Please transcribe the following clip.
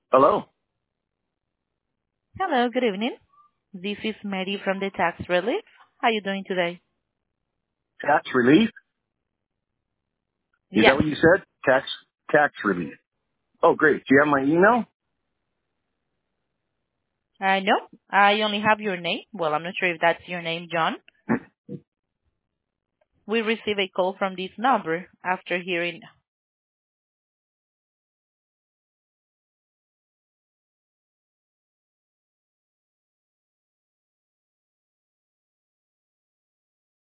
Hello? Hello, good evening. This is Mary from the Tax Relief. How are you doing today? Tax relief? Is that Yes. what you said? Tax relief. Oh, great. Do you have my email? No, I only have your name. Well, I'm not sure if that's your name, John. We received a call from this number after hearing